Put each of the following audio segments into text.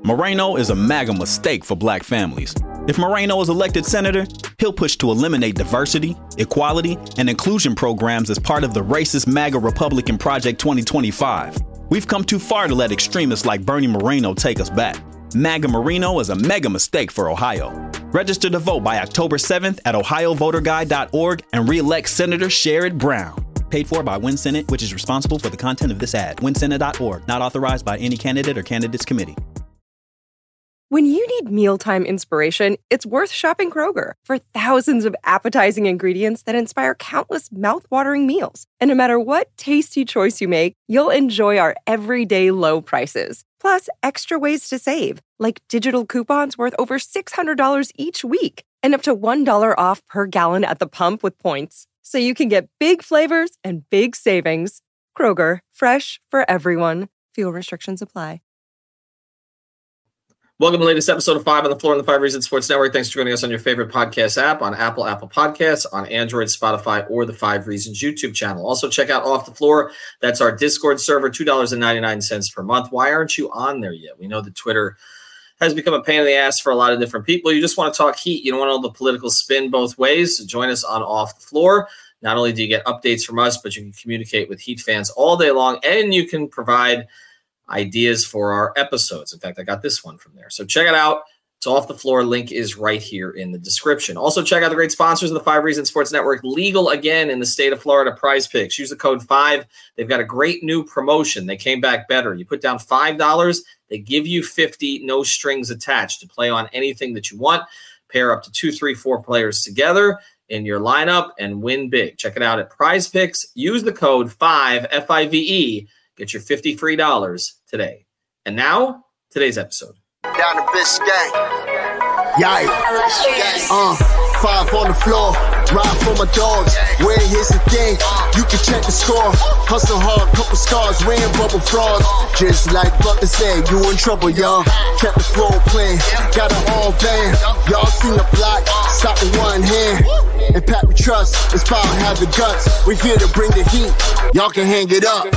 Moreno is a MAGA mistake for black families. If Moreno is elected senator, he'll push to eliminate diversity, equality, and inclusion programs as part of the racist MAGA Republican Project 2025. We've come too far to let extremists like Bernie Moreno take us back. MAGA Moreno is a mega mistake for Ohio. Register to vote by October 7th at ohiovoterguide.org and re-elect Senator Sherrod Brown. Paid for by Win Senate, which is responsible for the content of this ad. WinSenate.org, not authorized by any candidate or candidates committee. When you need mealtime inspiration, it's worth shopping Kroger for thousands of appetizing ingredients that inspire countless mouth-watering meals. And no matter what tasty choice you make, you'll enjoy our everyday low prices. Plus, extra ways to save, like digital coupons worth over $600 each week and up to $1 off per gallon at the pump with points. So you can get big flavors and big savings. Kroger, fresh for everyone. Fuel restrictions apply. Welcome to the latest episode of 5 on the Floor on the 5 Reasons Sports Network. Thanks for joining us on your favorite podcast app, on Apple Podcasts, on Android, Spotify, or the 5 Reasons YouTube channel. Also, check out Off the Floor. That's our Discord server, $2.99 per month. Why aren't you on there yet? We know that Twitter has become a pain in the ass for a lot of different people. You just want to talk heat. You don't want all the political spin both ways. So join us on Off the Floor. Not only do you get updates from us, but you can communicate with Heat fans all day long, and you can provide ideas for our episodes. In fact, I got this one from there. So check it out. It's Off the Floor. Link is right here in the description. Also, check out the great sponsors of the 5 Reasons Sports Network. Legal again in the state of Florida, Prize Picks. Use the code 5. They've got a great new promotion. They came back better. You put down $5, they give you $50, no strings attached, to play on anything that you want. Pair up to 2, 3, 4 players together in your lineup and win big. Check it out at Prize Picks. Use the code 5, F-I-V-E. Get your $50 free today. And now, today's episode. Down to Biscayne. Yikes. 5 on the floor. Ride for my dogs. Where here's the thing. You can check the score. Hustle hard, couple scars, wearing bubble frogs. Just like Butler said, you in trouble, y'all. Kept the floor playing. Got an all band. Y'all seen the block. Stop with one hand. And Pat we trust. It's power, have the guts. We're here to bring the heat. Y'all can hang it up.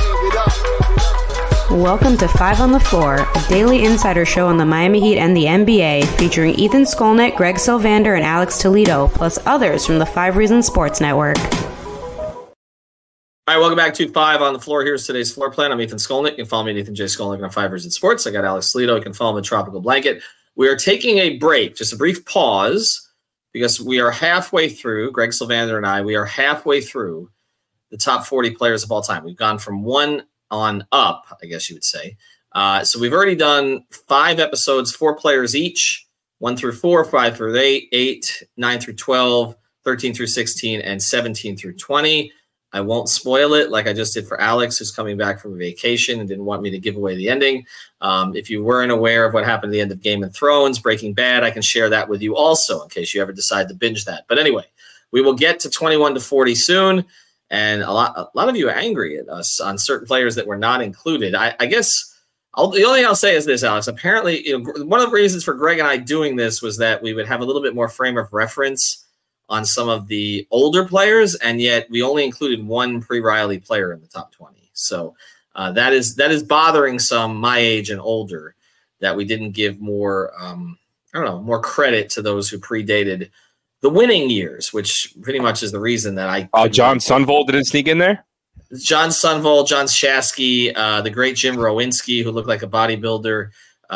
Welcome to 5 on the Floor, a daily insider show on the Miami Heat and the NBA, featuring Ethan Skolnick, Greg Sylvander, and Alex Toledo, plus others from the 5 Reasons Sports Network. All right, welcome back to 5 on the Floor. Here's today's floor plan. I'm Ethan Skolnick. You can follow me at Ethan J. Skolnick on 5 Reasons Sports. I got Alex Toledo. You can follow me at Tropical Blanket. We are taking a break, just a brief pause, because we are halfway through, Greg Sylvander and I, we are halfway through the top 40 players of all time. We've gone from 1 on up, I guess you would say. So we've already done 5 episodes, 4 players each, 1 through 4, 5 through 8, 8, 9 through 12, 13 through 16, and 17 through 20. I won't spoil it like I just did for Alex, who's coming back from a vacation and didn't want me to give away the ending. If you weren't aware of what happened at the end of Game of Thrones, Breaking Bad, I can share that with you also in case you ever decide to binge that. But anyway, we will get to 21 to 40 soon. And a lot of you are angry at us on certain players that were not included. I guess the only thing I'll say is this, Alex. Apparently, one of the reasons for Greg and I doing this was that we would have a little bit more frame of reference on some of the older players, and yet we only included one pre-Riley player in the top 20. So that is bothering some my age and older that we didn't give more more credit to those who predated the winning years, which pretty much is the reason that I. John Sunvold didn't sneak in there. John Sunvold, John Shasky, the great Jim Rowinski, who looked like a bodybuilder.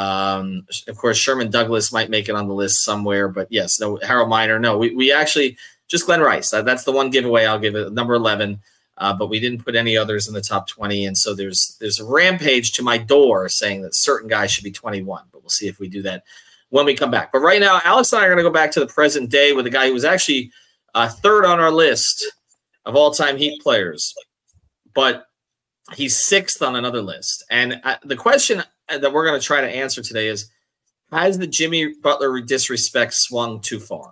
Of course, Sherman Douglas might make it on the list somewhere, but yes, no, Harold Miner, no. We actually just Glenn Rice. That's the one giveaway. I'll give it number 11, but we didn't put any others in the top 20, and so there's a rampage to my door saying that certain guys should be 21, but we'll see if we do that when we come back. But right now, Alex and I are going to go back to the present day with a guy who was actually third on our list of all-time Heat players, but he's 6th on another list. And the question that we're going to try to answer today is, has the Jimmy Butler disrespect swung too far?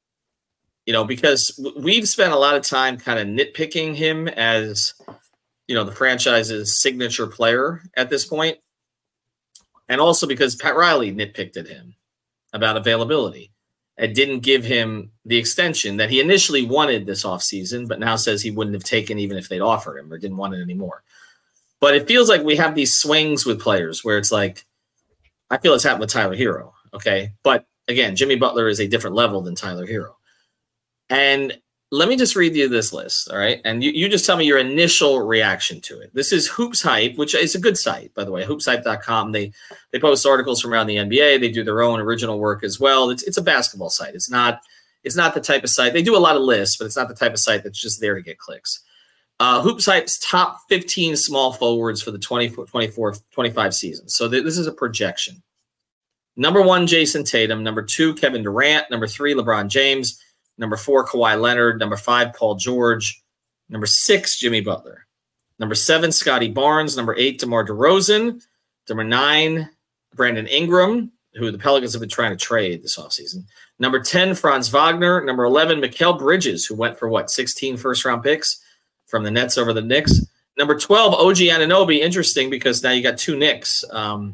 Because we've spent a lot of time kind of nitpicking him as, the franchise's signature player at this point. And also because Pat Riley nitpicked at him about availability and didn't give him the extension that he initially wanted this offseason, but now says he wouldn't have taken even if they'd offered him or didn't want it anymore. But it feels like we have these swings with players where it's like, I feel it's happened with Tyler Hero. Okay. But again, Jimmy Butler is a different level than Tyler Hero. And let me just read you this list. All right. And you just tell me your initial reaction to it. This is Hoops Hype, which is a good site, by the way, hoopshype.com. They post articles from around the NBA. They do their own original work as well. It's a basketball site. It's not the type of site. They do a lot of lists, but it's not the type of site that's just there to get clicks. Hoops Hype's top 15 small forwards for the 24-25 season. So this is a projection. Number 1, Jason Tatum. Number 2, Kevin Durant. Number 3, LeBron James. Number 4, Kawhi Leonard. Number 5, Paul George. Number 6, Jimmy Butler. Number 7, Scotty Barnes. Number 8, DeMar DeRozan. Number 9, Brandon Ingram, who the Pelicans have been trying to trade this offseason. Number 10, Franz Wagner. Number 11, Mikal Bridges, who went for 16 first-round picks from the Nets over the Knicks. Number 12, OG Anunoby. Interesting because now you got 2 Knicks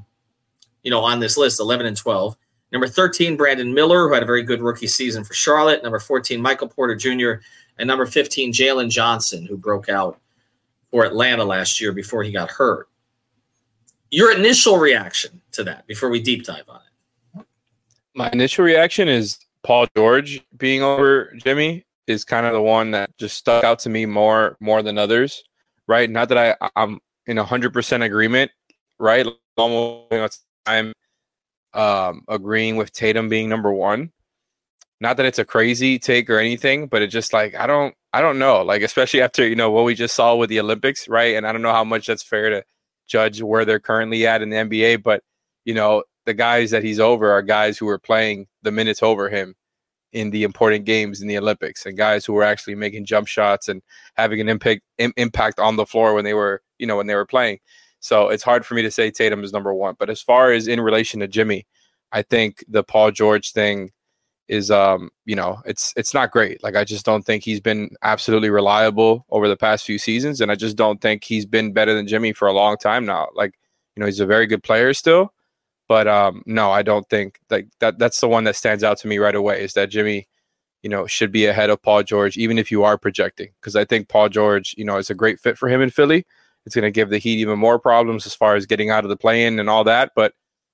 on this list, 11 and 12. Number 13, Brandon Miller, who had a very good rookie season for Charlotte. Number 14, Michael Porter Jr. And number 15, Jalen Johnson, who broke out for Atlanta last year before he got hurt. Your initial reaction to that before we deep dive on it? My initial reaction is Paul George being over Jimmy is kind of the one that just stuck out to me more than others, right? Not that I'm in 100% agreement, right? Almost I'm agreeing with Tatum being number 1. Not that it's a crazy take or anything, but it's just like I don't know, like especially after what we just saw with the Olympics, right? And I don't know how much that's fair to judge where they're currently at in the NBA, but the guys that he's over are guys who are playing the minutes over him in the important games in the Olympics, and guys who were actually making jump shots and having an impact on the floor when they were playing. So it's hard for me to say Tatum is number 1. But as far as in relation to Jimmy, I think the Paul George thing is, it's not great. Like, I just don't think he's been absolutely reliable over the past few seasons. And I just don't think he's been better than Jimmy for a long time now. Like, he's a very good player still. But no, I don't think that's the one that stands out to me right away is that Jimmy, should be ahead of Paul George, even if you are projecting. Because I think Paul George, is a great fit for him in Philly. It's going to give the Heat even more problems as far as getting out of the play-in and all that. But,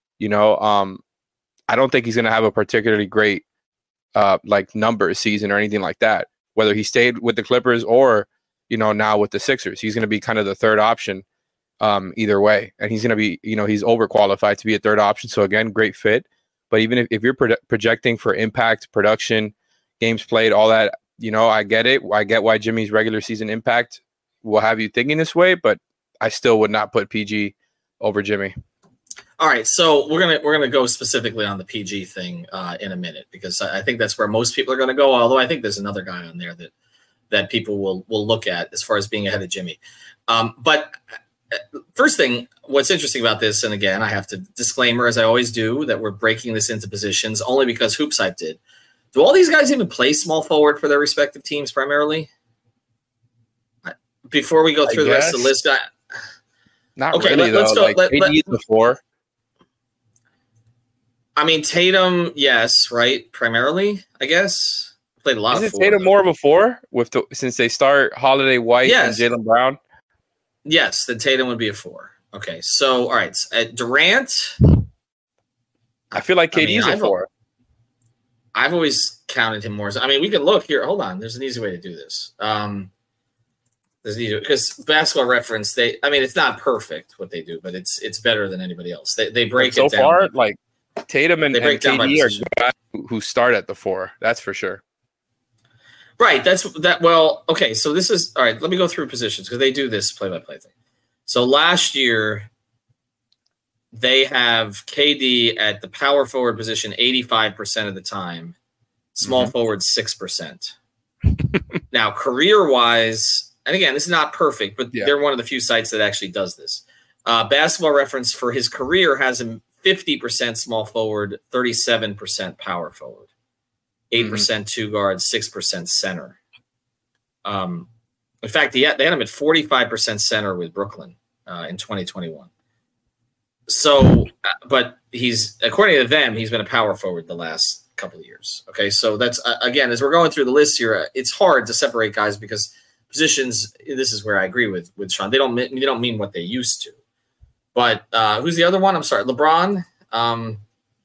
I don't think he's going to have a particularly great numbers season or anything like that, whether he stayed with the Clippers or, now with the Sixers. He's going to be kind of the third option either way. And he's going to be, he's overqualified to be a third option. So, again, great fit. But even if you're projecting for impact, production, games played, all that, I get it. I get why Jimmy's regular season impact will have you thinking this way, but I still would not put PG over Jimmy. All right, so we're gonna go specifically on the PG thing in a minute because I think that's where most people are gonna go. Although I think there's another guy on there that people will look at as far as being ahead of Jimmy. But first thing, what's interesting about this, and again, I have to disclaimer as I always do that we're breaking this into positions only because Hoops Hype did. Do all these guys even play small forward for their respective teams primarily? Before we go through the rest of the list, not okay, really. Let's go. KD is before. I mean, Tatum, yes, right? Primarily, I guess played a lot. Is it Tatum more before since they start Holiday, White, and Jaylen Brown? Yes, then Tatum would be a 4. Okay, so all right, Durant. I feel like KD is a 4. I've always counted him more. I mean, we can look here. Hold on, there's an easy way to do this. Because Basketball Reference, it's not perfect what they do, but it's better than anybody else. They break it down. So far, like Tatum and KD are guys who start at the 4. That's for sure. Right. That's that. Well, okay. So this is all right. Let me go through positions because they do this play-by-play thing. So last year, they have KD at the power forward position 85% of the time, small forward 6%. Now, career-wise. And again, this is not perfect, but they're one of the few sites that actually does this. Basketball Reference for his career has him 50% small forward, 37% power forward, 8% two guard, 6% center. In fact, they had him at 45% center with Brooklyn in 2021. So, but he's, according to them, he's been a power forward the last couple of years. Okay, so that's, again, as we're going through the list here, it's hard to separate guys because positions, this is where I agree with Sean. They don't mean what they used to. But who's the other one? I'm sorry, LeBron. Now,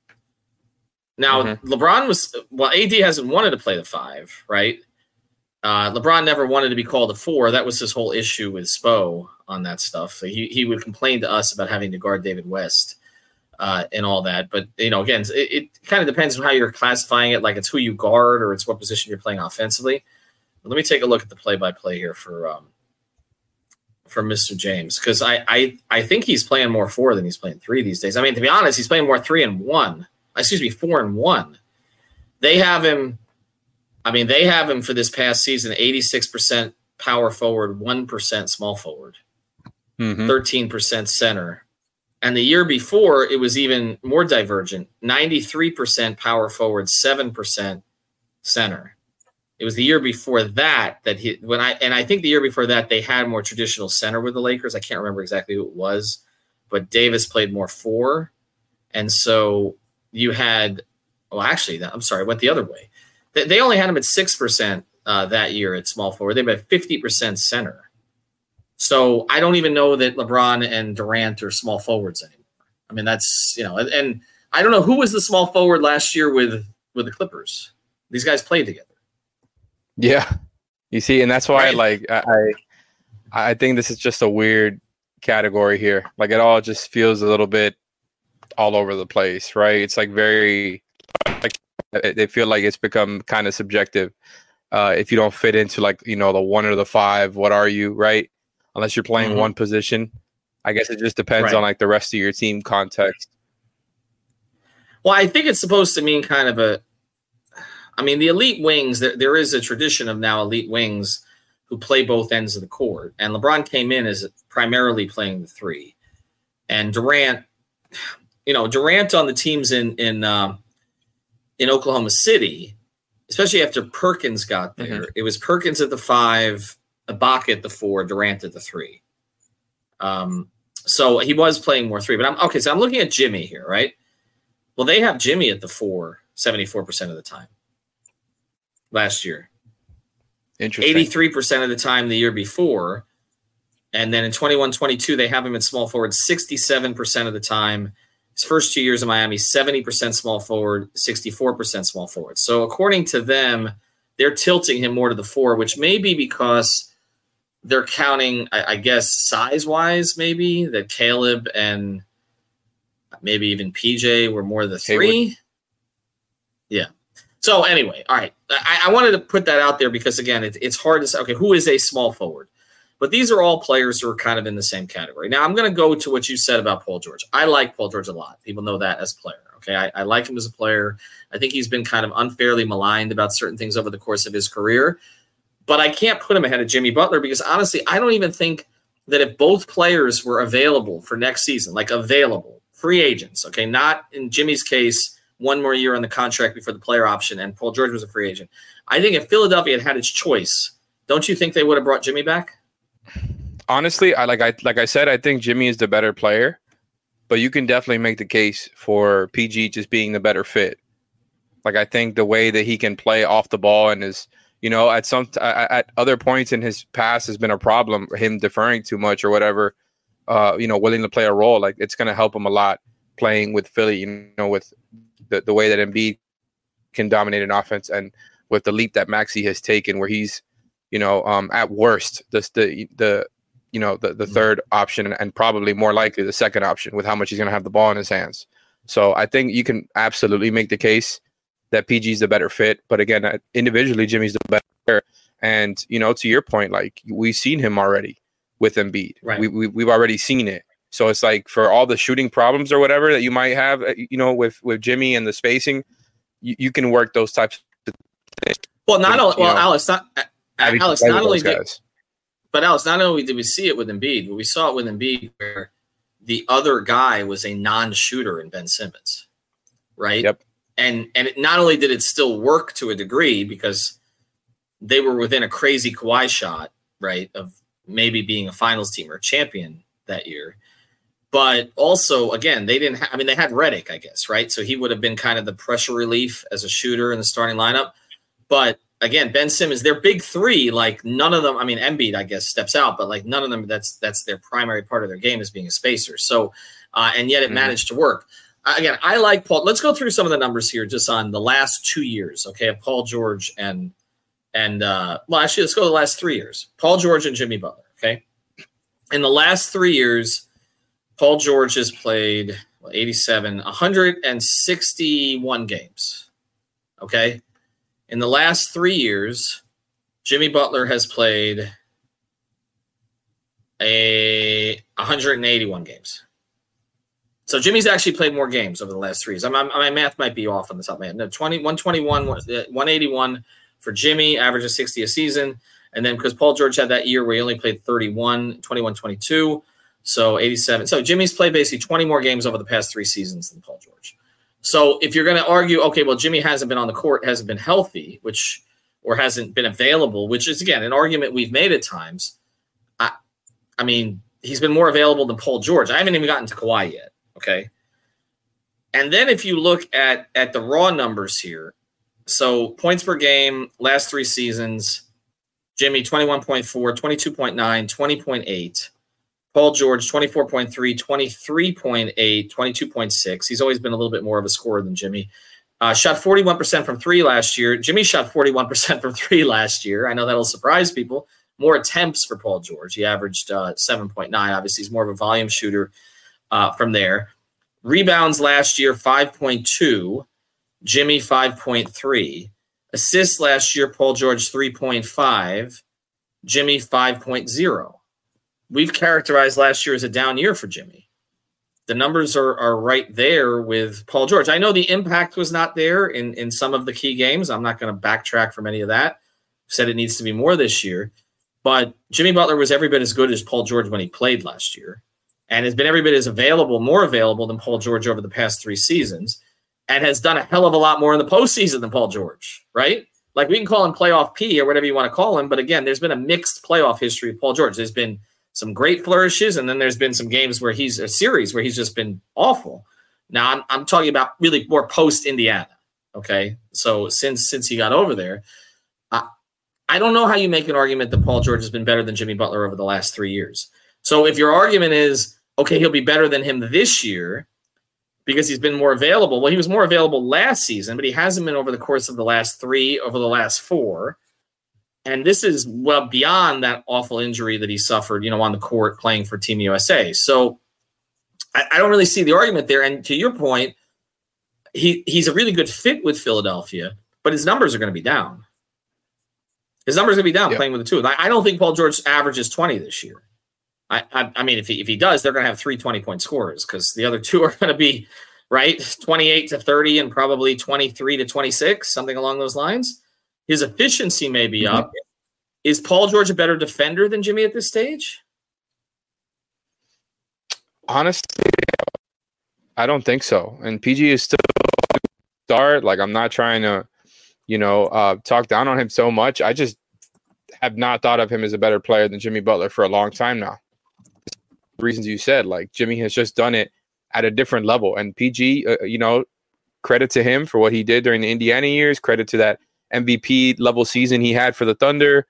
LeBron AD hasn't wanted to play the 5, right? LeBron never wanted to be called a 4. That was his whole issue with Spo on that stuff. He would complain to us about having to guard David West and all that. But, again, it kind of depends on how you're classifying it. Like it's who you guard or it's what position you're playing offensively. But let me take a look at the play-by-play here for Mr. James, because I think he's playing more 4 than he's playing 3 these days. I mean, to be honest, he's playing more 3 and 1. 4 and 1. They have him for this past season, 86% power forward, 1% small forward, 13% center. And the year before, it was even more divergent, 93% power forward, 7% center. It was the year before that I think the year before that they had more traditional center with the Lakers. I can't remember exactly who it was, but Davis played more 4. And so you had, it went the other way. They only had him at 6% that year at small forward. They had 50% center. So I don't even know that LeBron and Durant are small forwards anymore. I mean, that's, and I don't know who was the small forward last year with the Clippers. These guys played together. Yeah. You see, and that's why I think this is just a weird category here. Like it all just feels a little bit all over the place, right? It's like very, they feel like it's become kind of subjective. If you don't fit into the 1 or the 5, what are you, right? Unless you're playing one position. I guess it just depends on the rest of your team context. Well, I think it's supposed to mean kind of the elite wings, there is a tradition of now elite wings who play both ends of the court. And LeBron came in as primarily playing the 3. And Durant on the teams in Oklahoma City, especially after Perkins got there, it was Perkins at the 5, Ibaka at the 4, Durant at the 3. So he was playing more 3. But so I'm looking at Jimmy here, right? Well, they have Jimmy at the 4, 74% of the time last year. Interesting. 83% of the time the year before. And then in 21-22, they have him at small forward 67% of the time. His first 2 years in Miami, 70% small forward, 64% small forward. So according to them, they're tilting him more to the 4, which may be because they're counting, I guess, size-wise maybe, that Caleb and maybe even PJ were more the 3. Hayward. Yeah. So anyway, all right. I wanted to put that out there because, again, it's hard to say, okay, who is a small forward? But these are all players who are kind of in the same category. Now, I'm going to go to what you said about Paul George. I like Paul George a lot. People know that as a player. Okay, I like him as a player. I think he's been kind of unfairly maligned about certain things over the course of his career. But I can't put him ahead of Jimmy Butler because, honestly, I don't even think that if both players were available for next season, like available, free agents, okay, not in Jimmy's case, one more year on the contract before the player option, and Paul George was a free agent. I think if Philadelphia had its choice, don't you think they would have brought Jimmy back? Honestly, like I said, I think Jimmy is the better player, but you can definitely make the case for PG just being the better fit. Like I think the way that he can play off the ball and is, at other points in his past has been a problem, him deferring too much or whatever, willing to play a role. Like it's going to help him a lot playing with Philly, with the way that Embiid can dominate an offense and with the leap that Maxey has taken where he's, at worst, the third option and probably more likely the second option with how much he's going to have the ball in his hands. So I think you can absolutely make the case that PG is the better fit. But again, individually, Jimmy's the better player. And, to your point, like we've seen him already with Embiid. Right. We've already seen it. So it's like for all the shooting problems or whatever that you might have, with Jimmy and the spacing, you can work those types of things. Well, Alex, not only did we see it with Embiid, but we saw it with Embiid where the other guy was a non-shooter in Ben Simmons, right? Yep. And not only did it still work to a degree because they were within a crazy Kawhi shot, right, of maybe being a finals team or a champion that year, but also, again, they didn't they had Redick, I guess, right? So he would have been kind of the pressure relief as a shooter in the starting lineup. But again, Ben Simmons, their big 3, like none of them, Embiid, I guess, steps out, but like none of them, that's their primary part of their game is being a spacer. So, and yet it managed to work. again, I like Paul. Let's go through some of the numbers here just on the last 2 years, okay, of Paul George and well, actually, let's go to the last 3 years. Paul George and Jimmy Butler, okay? In the last 3 years, Paul George has played 161 games, okay? In the last 3 years, Jimmy Butler has played 181 games. So Jimmy's actually played more games over the last 3 years. My math might be off on the top of my head. No, 121, 181 for Jimmy, average of 60 a season. And then because Paul George had that year where he only played 31, 21, 22, so 87. So Jimmy's played basically 20 more games over the past 3 seasons than Paul George. So if you're going to argue, okay, well, Jimmy hasn't been on the court, hasn't been healthy, or hasn't been available, which is, again, an argument we've made at times. I mean, he's been more available than Paul George. I haven't even gotten to Kawhi yet, okay? And then if you look at the raw numbers here, so points per game, last 3 seasons, Jimmy 21.4, 22.9, 20.8. Paul George 24.3, 23.8, 22.6. He's always been a little bit more of a scorer than Jimmy. Shot 41% from 3 last year. Jimmy shot 41% from 3 last year. I know that'll surprise people. More attempts for Paul George. He averaged 7.9. Obviously, he's more of a volume shooter from there. Rebounds last year, 5.2. Jimmy, 5.3. Assists last year, Paul George, 3.5. Jimmy, 5.0. We've characterized last year as a down year for Jimmy. The numbers are right there with Paul George. I know the impact was not there in some of the key games. I'm not going to backtrack from any of that. Said it needs to be more this year. But Jimmy Butler was every bit as good as Paul George when he played last year, and has been every bit as more available than Paul George over the past 3 seasons, and has done a hell of a lot more in the postseason than Paul George, right? Like, we can call him playoff P or whatever you want to call him, but again, there's been a mixed playoff history of Paul George. There's been some great flourishes, and then there's been some games where he's just been awful. Now, I'm talking about really more post-Indiana, okay? So since he got over there, I don't know how you make an argument that Paul George has been better than Jimmy Butler over the last 3 years. So if your argument is, okay, he'll be better than him this year because he's been more available. Well, he was more available last season, but he hasn't been over the course of the last 3, over the last 4. And this is well beyond that awful injury that he suffered, on the court playing for Team USA. So I don't really see the argument there. And to your point, he's a really good fit with Philadelphia, but his numbers are going to be down. His numbers are going to be down playing with the two. I don't think Paul George averages 20 this year. I mean, if he does, they're going to have 3 20-point scorers because the other two are going to be, right, 28 to 30 and probably 23 to 26, something along those lines. His efficiency may be up. Is Paul George a better defender than Jimmy at this stage? Honestly, I don't think so. And PG is still a star. Like, I'm not trying to, talk down on him so much. I just have not thought of him as a better player than Jimmy Butler for a long time now. The reasons you said, like, Jimmy has just done it at a different level. And PG, credit to him for what he did during the Indiana years. Credit to that MVP level season he had for the Thunder.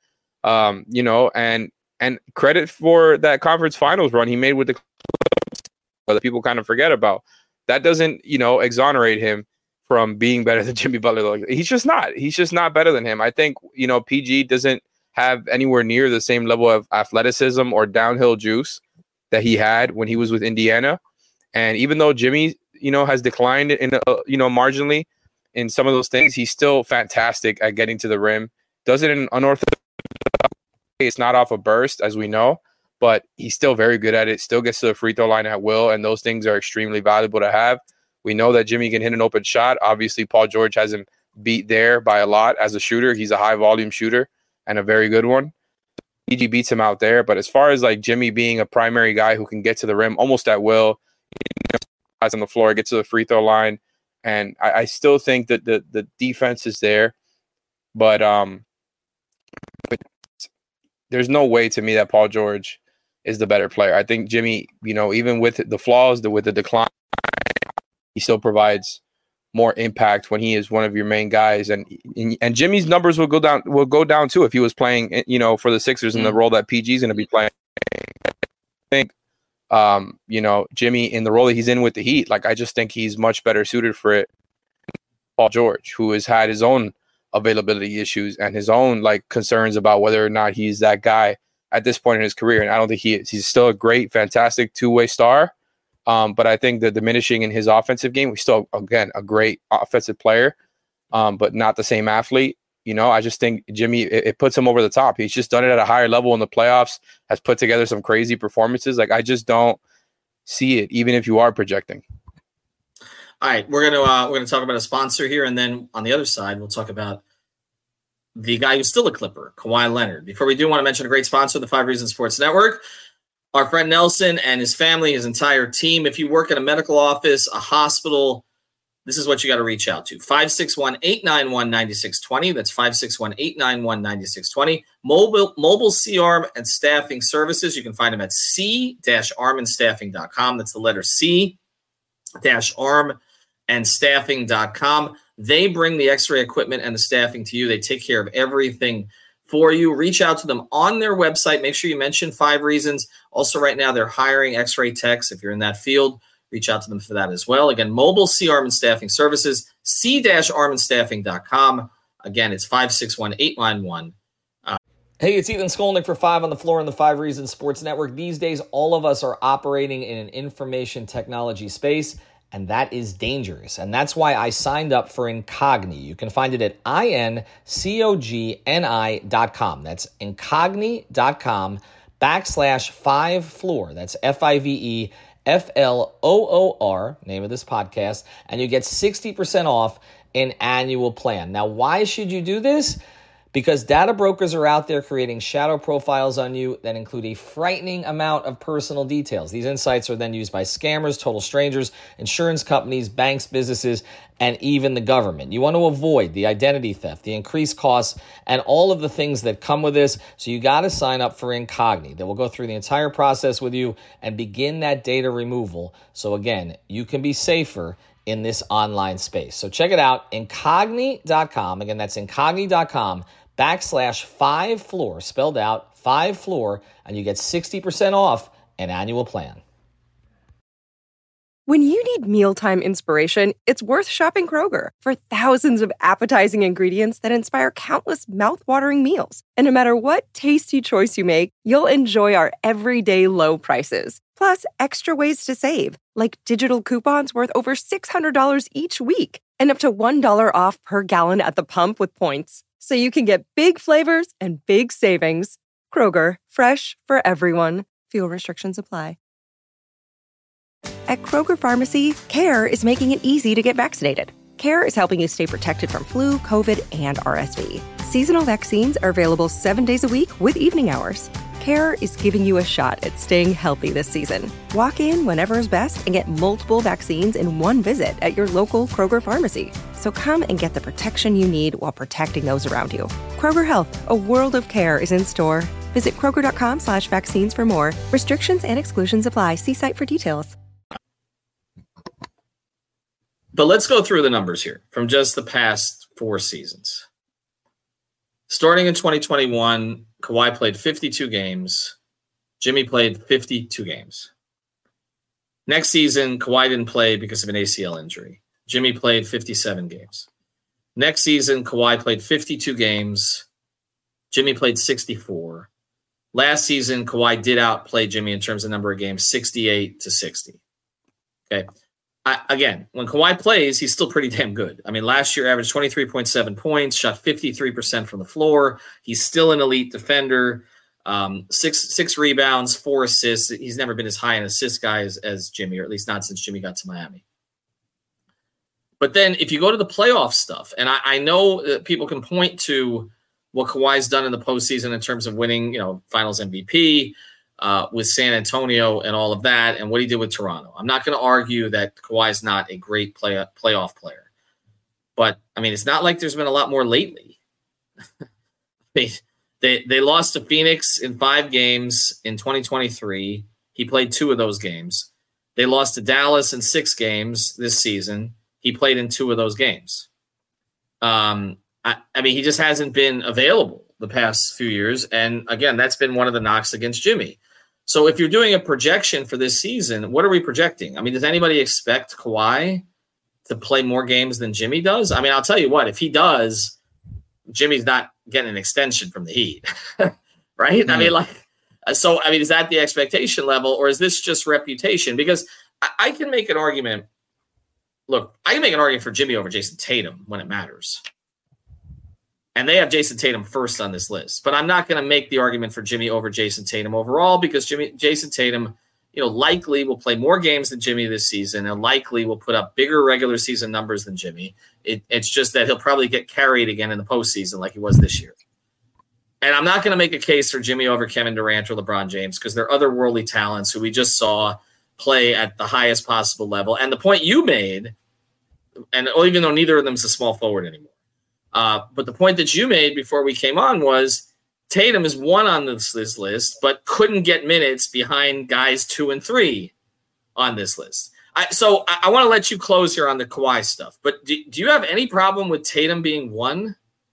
And credit for that conference finals run he made with the that people kind of forget about. That doesn't, exonerate him from being better than Jimmy Butler. He's just not better than him. I think, PG doesn't have anywhere near the same level of athleticism or downhill juice that he had when he was with Indiana. And even though Jimmy, has declined in, marginally in some of those things, he's still fantastic at getting to the rim. Does it in an unorthodox way. It's not off a burst, as we know, but he's still very good at it, still gets to the free throw line at will, and those things are extremely valuable to have. We know that Jimmy can hit an open shot. Obviously, Paul George has him beat there by a lot as a shooter. He's a high-volume shooter and a very good one. PG beats him out there, but as far as, like, Jimmy being a primary guy who can get to the rim almost at will, guys on the floor, get to the free throw line, and I still think that the defense is there, but there's no way to me that Paul George is the better player. I think Jimmy, even with the flaws, with the decline, he still provides more impact when he is one of your main guys. And Jimmy's numbers will go down too if he was playing, for the Sixers in the role that PG is going to be playing. I think Jimmy in the role that he's in with the Heat. Like, I just think he's much better suited for it. Paul George, who has had his own availability issues and his own concerns about whether or not he's that guy at this point in his career. And I don't think he is. He's still a great, fantastic two-way star. But I think the diminishing in his offensive game, he's still, again, a great offensive player, but not the same athlete. I just think Jimmy, it puts him over the top. He's just done it at a higher level in the playoffs, has put together some crazy performances. I just don't see it, even if you are projecting. All right, we're gonna talk about a sponsor here, and then on the other side, we'll talk about the guy who's still a Clipper, Kawhi Leonard. Before we do, want to mention a great sponsor, the 5 Reasons Sports Network. Our friend Nelson and his family, his entire team. If you work in a medical office, a hospital, this is what you got to reach out to. 561-891-9620. That's 561-891-9620. Mobile C-Arm and Staffing Services. You can find them at c-armandstaffing.com. That's the letter c-armandstaffing.com. They bring the x-ray equipment and the staffing to you. They take care of everything for you. Reach out to them on their website. Make sure you mention 5 Reasons. Also, right now, they're hiring x-ray techs. If you're in that field, reach out to them for that as well. Again, Mobile C-Arm and Staffing Services, c-armandstaffing.com. Again, it's 561-891. Hey, it's Ethan Skolnick for 5 on the Floor on the 5 Reasons Sports Network. These days, all of us are operating in an information technology space, and that is dangerous. And that's why I signed up for Incogni. You can find it at incogni.com. That's incogni.com/5floor. That's FIVEFLOOR, name of this podcast, and you get 60% off an annual plan. Now, why should you do this? Because data brokers are out there creating shadow profiles on you that include a frightening amount of personal details. These insights are then used by scammers, total strangers, insurance companies, banks, businesses, and even the government. You want to avoid the identity theft, the increased costs, and all of the things that come with this. So you got to sign up for Incogni. They will go through the entire process with you and begin that data removal. So again, you can be safer in this online space. So check it out, incogni.com. Again, that's incogni.com/5floor, spelled out 5floor, and you get 60% off an annual plan. When you need mealtime inspiration, it's worth shopping Kroger for thousands of appetizing ingredients that inspire countless mouthwatering meals. And no matter what tasty choice you make, you'll enjoy our everyday low prices. Plus, extra ways to save, like digital coupons worth over $600 each week and up to $1 off per gallon at the pump with points. So you can get big flavors and big savings. Kroger, fresh for everyone. Fuel restrictions apply. At Kroger Pharmacy, CARE is making it easy to get vaccinated. CARE is helping you stay protected from flu, COVID, and RSV. Seasonal vaccines are available 7 days a week with evening hours. CARE is giving you a shot at staying healthy this season. Walk in whenever is best and get multiple vaccines in one visit at your local Kroger pharmacy. So come and get the protection you need while protecting those around you. Kroger Health, a world of care is in store. Visit Kroger.com/vaccines for more. Restrictions and exclusions apply. See site for details. But let's go through the numbers here from just the past 4 seasons. Starting in 2021, Kawhi played 52 games. Jimmy played 52 games. Next season, Kawhi didn't play because of an ACL injury. Jimmy played 57 games. Next season, Kawhi played 52 games. Jimmy played 64. Last season, Kawhi did outplay Jimmy in terms of number of games, 68-60. Okay. Again, when Kawhi plays, he's still pretty damn good. I mean, last year averaged 23.7 points, shot 53% from the floor. He's still an elite defender. Six rebounds, 4 assists. He's never been as high an assist guy as Jimmy, or at least not since Jimmy got to Miami. But then if you go to the playoff stuff, and I know that people can point to what Kawhi's done in the postseason in terms of winning, finals MVP, with San Antonio and all of that, and what he did with Toronto. I'm not going to argue that Kawhi's not a great playoff player. But, I mean, it's not like there's been a lot more lately. They lost to Phoenix in 5 games in 2023. He played 2 of those games. They lost to Dallas in 6 games this season. He played in 2 of those games. I mean, he just hasn't been available the past few years. And, again, that's been one of the knocks against Jimmy. So if you're doing a projection for this season, what are we projecting? I mean, does anybody expect Kawhi to play more games than Jimmy does? I mean, I'll tell you what, if he does, Jimmy's not getting an extension from the Heat, right? I mean, is that the expectation level, or is this just reputation? Because I can make an argument. Look, I can make an argument for Jimmy over Jason Tatum when it matters. And they have Jason Tatum first on this list. But I'm not going to make the argument for Jimmy over Jason Tatum overall, because Jason Tatum, likely will play more games than Jimmy this season and likely will put up bigger regular season numbers than Jimmy. It's just that he'll probably get carried again in the postseason like he was this year. And I'm not going to make a case for Jimmy over Kevin Durant or LeBron James, because they're otherworldly talents who we just saw play at the highest possible level. And the point you made, and even though neither of them is a small forward anymore, but the point that you made before we came on was Tatum is 1 on this list, but couldn't get minutes behind guys 2 and 3 on this list. So I want to let you close here on the Kawhi stuff, but do you have any problem with Tatum being 1?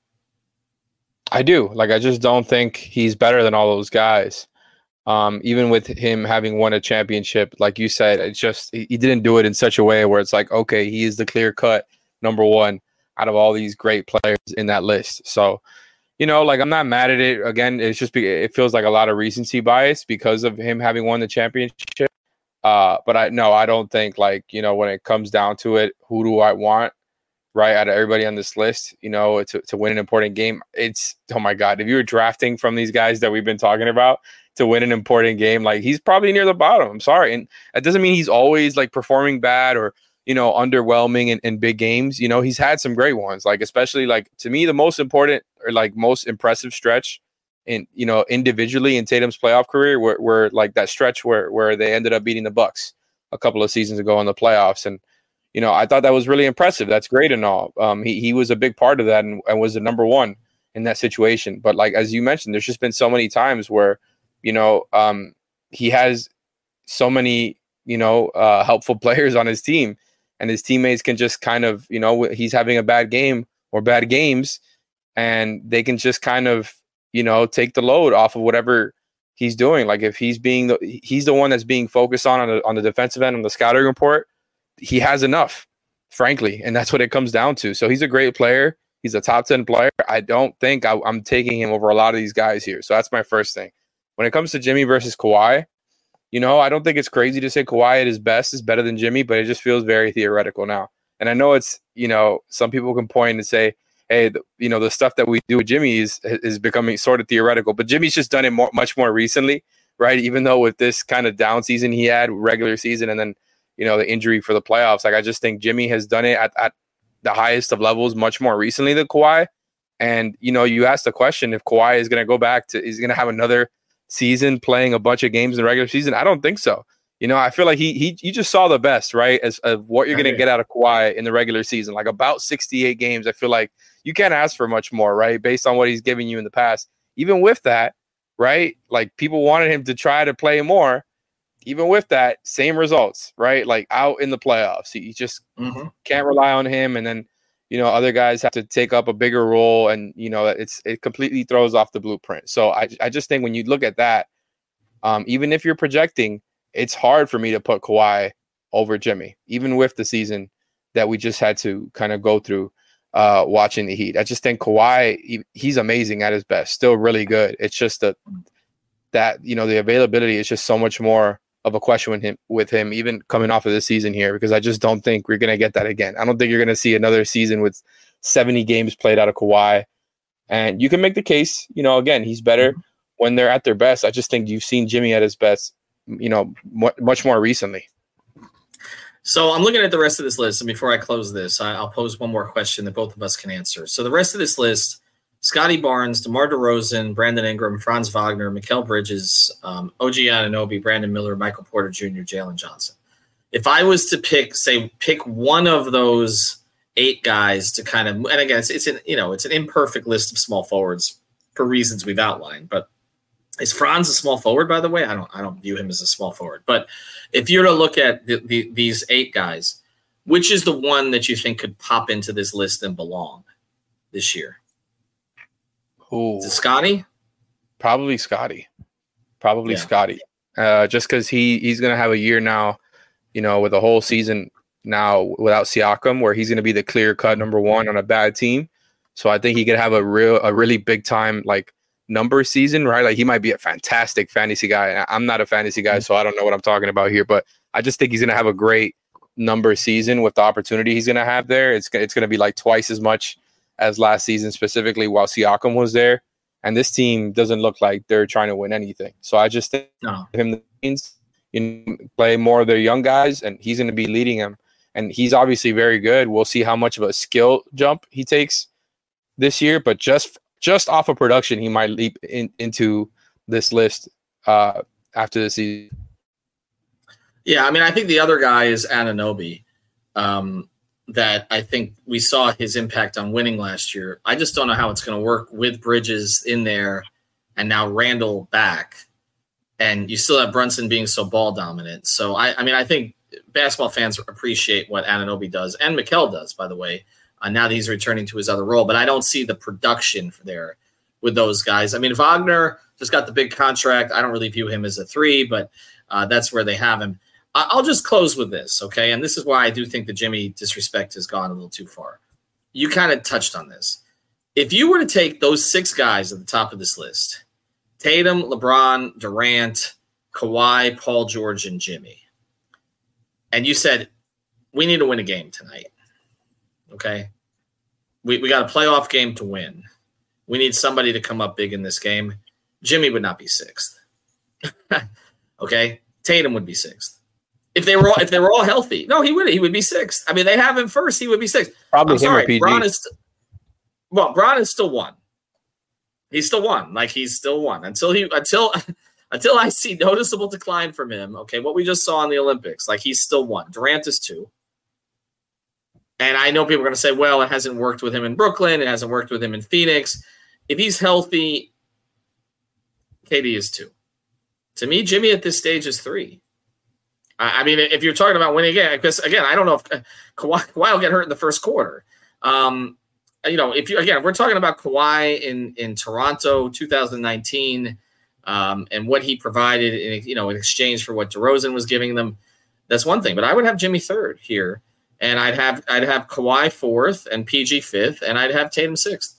I do. I just don't think he's better than all those guys. Even with him having won a championship, like you said, it's just he didn't do it in such a way where it's like, okay, he is the clear-cut number 1 out of all these great players in that list. So, I'm not mad at it. Again, it's just it feels like a lot of recency bias because of him having won the championship. But I don't think when it comes down to it, who do I want right out of everybody on this list, to win an important game? It's, oh my God, if you were drafting from these guys that we've been talking about to win an important game, he's probably near the bottom. I'm sorry. And that doesn't mean he's always performing bad or, underwhelming in big games. He's had some great ones, especially to me, the most important or most impressive stretch in, individually in Tatum's playoff career where that stretch where they ended up beating the Bucks a couple of seasons ago in the playoffs. And, I thought that was really impressive. That's great and all. He was a big part of that and was the number 1 in that situation. But as you mentioned, there's just been so many times where, he has so many, helpful players on his team, and his teammates can just kind of, he's having a bad game or bad games, and they can just kind of, take the load off of whatever he's doing. If he's the one that's being focused on the defensive end on the scouting report, he has enough, frankly, and that's what it comes down to. So he's a great player. He's a top 10 player. I don't think I'm taking him over a lot of these guys here. So that's my first thing. When it comes to Jimmy versus Kawhi, I don't think it's crazy to say Kawhi at his best is better than Jimmy, but it just feels very theoretical now. And I know it's, some people can point and say, hey, the stuff that we do with Jimmy is becoming sort of theoretical, but Jimmy's just done it much more recently, right? Even though with this kind of down season he had, regular season, and then, the injury for the playoffs, I just think Jimmy has done it at the highest of levels much more recently than Kawhi. And, you asked the question if Kawhi is going to go back to, is going to have another season playing a bunch of games in the regular season. I don't think so. I feel like he just saw the best, right, as of what you're going to get out of Kawhi in the regular season, about 68 games. I feel like you can't ask for much more, right, based on what he's given you in the past. Even with that, right, people wanted him to try to play more. Even with that, same results, right, out in the playoffs. You just can't rely on him, and then other guys have to take up a bigger role, and it completely throws off the blueprint. So I just think when you look at that, even if you're projecting, it's hard for me to put Kawhi over Jimmy, even with the season that we just had to kind of go through watching the Heat. I just think Kawhi, he's amazing at his best, still really good. It's just that the availability is just so much more of a question with him, even coming off of this season here, because I just don't think we're going to get that again. I don't think you're going to see another season with 70 games played out of Kawhi. And you can make the case, again, he's better when they're at their best. I just think you've seen Jimmy at his best, much more recently. So I'm looking at the rest of this list. And before I close this, I'll pose one more question that both of us can answer. So the rest of this list, Scotty Barnes, DeMar DeRozan, Brandon Ingram, Franz Wagner, Mikal Bridges, OG Anunoby, Brandon Miller, Michael Porter Jr., Jalen Johnson. If I was to pick one of those 8 guys to kind of, and again, it's an imperfect list of small forwards for reasons we've outlined. But is Franz a small forward, by the way? I don't view him as a small forward. But if you're to look at these 8 guys, which is the one that you think could pop into this list and belong this year? Ooh. Is it Scotty? Probably Scotty. Scotty. just because he's going to have a year now, with a whole season now without Siakam, where he's going to be the clear-cut number one on a bad team. So I think he could have a really big-time, like, number season, right? Like, he might be a fantastic fantasy guy. I'm not a fantasy guy, so I don't know what I'm talking about here, but I just think he's going to have a great number season with the opportunity he's going to have there. It's going to be like twice as much as last season, specifically while Siakam was there. And this team doesn't look like they're trying to win anything. So I just think him the means play more of their young guys, and he's going to be leading them. And he's obviously very good. We'll see how much of a skill jump he takes this year, but just off of production, he might leap into this list after the season. Yeah, I mean, I think the other guy is Anunoby, that I think we saw his impact on winning last year. I just don't know how it's going to work with Bridges in there and now Randall back. And you still have Brunson being so ball dominant. So, I think basketball fans appreciate what Anunoby does, and Mikal does, by the way, now that he's returning to his other role. But I don't see the production there with those guys. I mean, Wagner just got the big contract. I don't really view him as a 3, but that's where they have him. I'll just close with this, okay? And this is why I do think the Jimmy disrespect has gone a little too far. You kind of touched on this. If you were to take those 6 guys at the top of this list, Tatum, LeBron, Durant, Kawhi, Paul George, and Jimmy, and you said, we need to win a game tonight, okay? We got a playoff game to win. We need somebody to come up big in this game. Jimmy would not be 6th. Okay? Tatum would be 6th. If they were all healthy, no, he would be 6th. I mean, they have him first. He would be 6th. Probably him or PG. Bron is still 1. He's still 1. Like, he's still 1 until I see noticeable decline from him. Okay, what we just saw in the Olympics, like, he's still 1. Durant is 2. And I know people are going to say, well, it hasn't worked with him in Brooklyn. It hasn't worked with him in Phoenix. If he's healthy, KD is 2. To me, Jimmy at this stage is 3. I mean, if you're talking about winning again, because again, I don't know if Kawhi will get hurt in the first quarter. If we're talking about Kawhi in Toronto 2019 and what he provided in exchange for what DeRozan was giving them, that's one thing. But I would have Jimmy 3rd here, and I'd have Kawhi 4th and PG 5th, and I'd have Tatum 6th.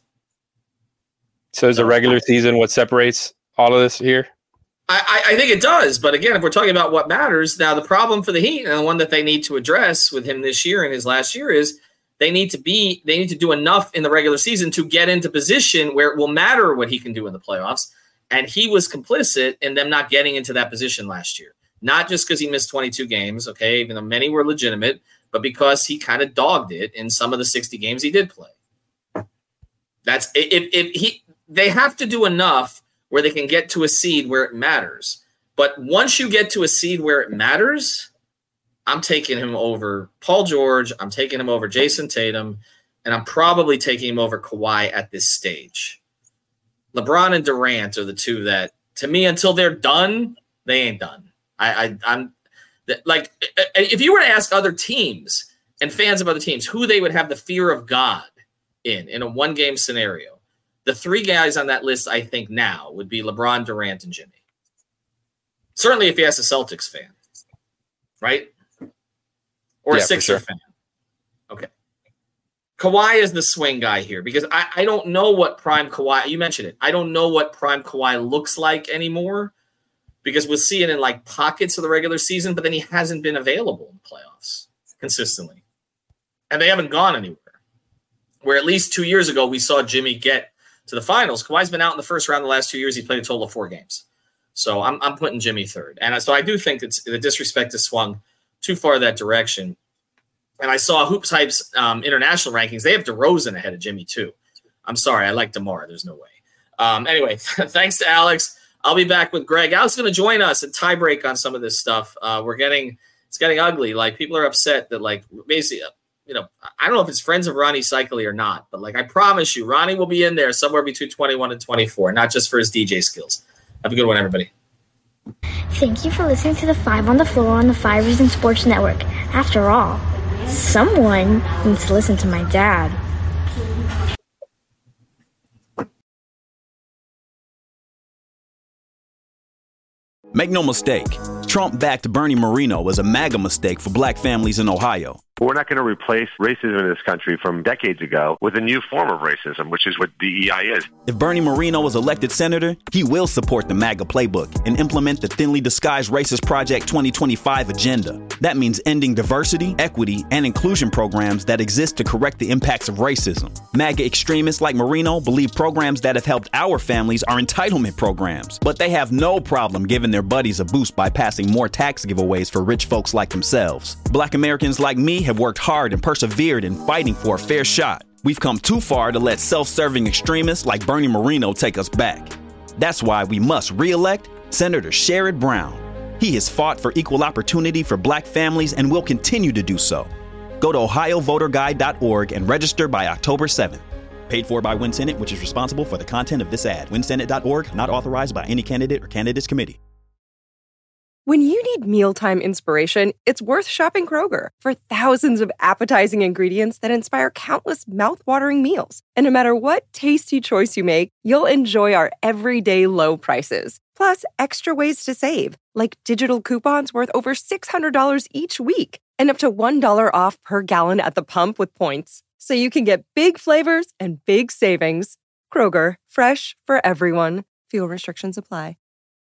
So is the regular season what separates all of this here? I think it does. But again, if we're talking about what matters, now the problem for the Heat, and the one that they need to address with him this year and his last year, is they need to do enough in the regular season to get into position where it will matter what he can do in the playoffs. And he was complicit in them not getting into that position last year. Not just because he missed 22 games, okay, even though many were legitimate, but because he kind of dogged it in some of the 60 games he did play. That's they have to do enough where they can get to a seed where it matters. But once you get to a seed where it matters, I'm taking him over Paul George, I'm taking him over Jason Tatum, and I'm probably taking him over Kawhi at this stage. LeBron and Durant are the 2 that, to me, until they're done, they ain't done. I'm like, if you were to ask other teams and fans of other teams who they would have the fear of God in a one-game scenario, the 3 guys on that list, I think now, would be LeBron, Durant, and Jimmy. Certainly if you ask a Celtics fan, right? Or a Sixer fan. Okay. Kawhi is the swing guy here because I don't know what prime Kawhi, you mentioned it, I don't know what prime Kawhi looks like anymore because we'll see it in like pockets of the regular season, but then he hasn't been available in playoffs consistently. And they haven't gone anywhere. Where at least 2 years ago, we saw Jimmy get to the finals. Kawhi's been out in the first round the last 2 years. He played a total of 4 games. So I'm putting Jimmy 3rd. And so I do think the disrespect has swung too far that direction. And I saw Hoops Hype's international rankings. They have DeRozan ahead of Jimmy too. I'm sorry. I like DeMar. There's no way. Anyway, thanks to Alex. I'll be back with Greg. Alex is going to join us at tiebreak on some of this stuff. It's getting ugly. Like, people are upset that, like, basically, I don't know if it's friends of Ronnie Cycli or not, but, like, I promise you, Ronnie will be in there somewhere between 21 and 24, not just for his DJ skills. Have a good one, everybody. Thank you for listening to the 5 on the Floor on the 5 Reasons Sports Network. After all, someone needs to listen to my dad. Make no mistake, Trump-backed Bernie Moreno was a MAGA mistake for black families in Ohio. We're not going to replace racism in this country from decades ago with a new form of racism, which is what DEI is. If Bernie Moreno was elected senator, he will support the MAGA playbook and implement the thinly disguised Racist Project 2025 agenda. That means ending diversity, equity, and inclusion programs that exist to correct the impacts of racism. MAGA extremists like Moreno believe programs that have helped our families are entitlement programs, but they have no problem giving their buddies a boost by passing more tax giveaways for rich folks like themselves. Black Americans like me have worked hard and persevered in fighting for a fair shot. We've come too far to let self-serving extremists like Bernie Moreno take us back. That's why we must re-elect Senator Sherrod Brown. He has fought for equal opportunity for black families and will continue to do so. Go to ohiovoterguide.org and register by October 7th. Paid for by WinSenate, which is responsible for the content of this ad. WinSenate.org, not authorized by any candidate or candidates committee. When you need mealtime inspiration, it's worth shopping Kroger for thousands of appetizing ingredients that inspire countless mouth-watering meals. And no matter what tasty choice you make, you'll enjoy our everyday low prices. Plus, extra ways to save, like digital coupons worth over $600 each week and up to $1 off per gallon at the pump with points. So you can get big flavors and big savings. Kroger, fresh for everyone. Fuel restrictions apply.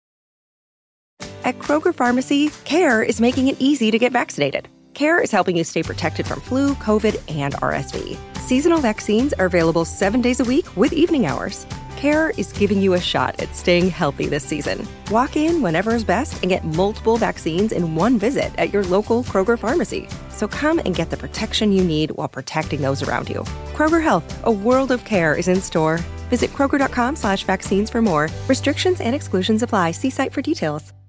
At Kroger Pharmacy, CARE is making it easy to get vaccinated. CARE is helping you stay protected from flu, COVID, and RSV. Seasonal vaccines are available 7 days a week with evening hours. CARE is giving you a shot at staying healthy this season. Walk in whenever is best and get multiple vaccines in one visit at your local Kroger Pharmacy. So come and get the protection you need while protecting those around you. Kroger Health, a world of care is in store. Visit Kroger.com/vaccines for more. Restrictions and exclusions apply. See site for details.